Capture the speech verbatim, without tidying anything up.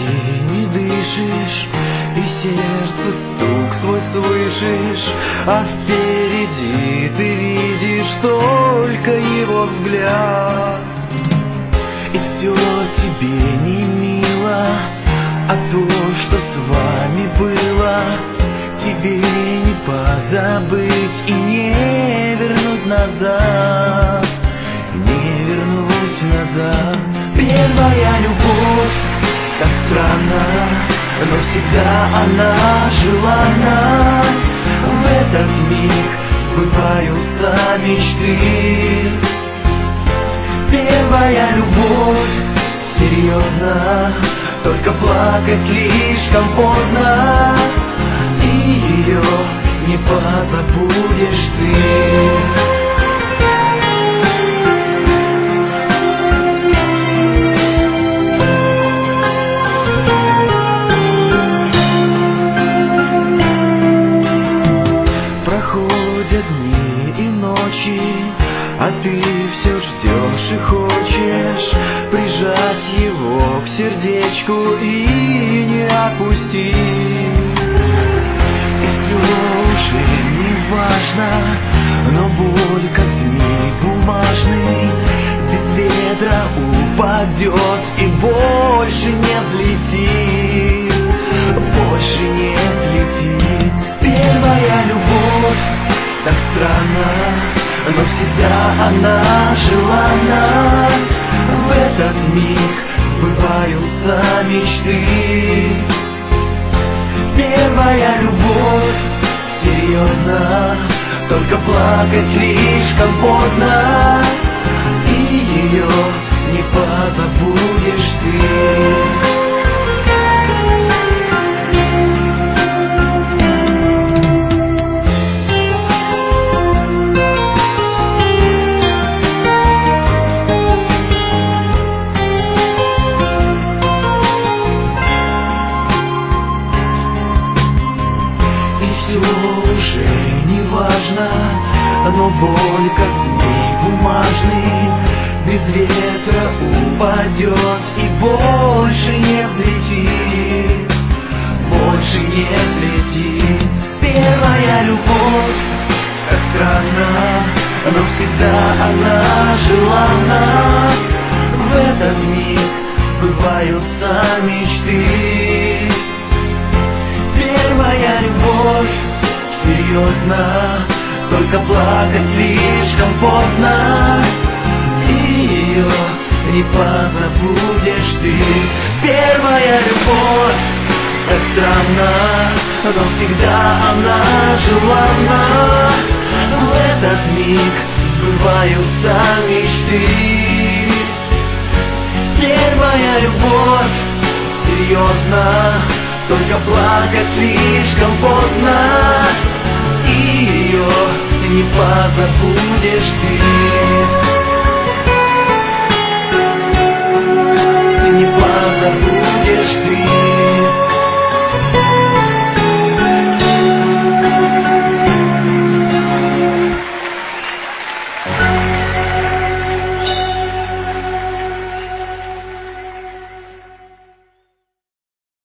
не дышишь, и сердце стук свой слышишь, а впереди ты видишь только его взгляд. И все тебе не мило, а то, что с вами было, тебе не позабыть и не вернуть назад, не вернуть назад. Первая любовь так странна, но всегда она желанна. В этот миг сбываются мечты. Первая любовь серьезна, только плакать слишком поздно, и ее не позабудешь ты. А ты все ждешь и хочешь прижать его к сердечку и не отпустить. И все уже не важно, но боль, как змей бумажный, без ветра упадет и больше не взлетит, больше не взлетит. Первая любовь так странна, но всегда она желанна. В этот миг сбываются мечты. Первая любовь серьезна, только плакать слишком поздно, и ее не позабудешь ты. Уже не важно, но боль, как змей бумажный, без ветра упадет и больше не взлетит, больше не взлетит. Первая любовь так странна, но всегда она желанна. В этот миг сбываются мечты. Первая любовь серьезно, только плакать слишком поздно, и ее не позабудешь ты. Первая любовь так странна, но всегда она желанна. В этот миг сбываются мечты. Первая любовь серьезно, только плакать слишком поздно, и ее не позабудешь ты.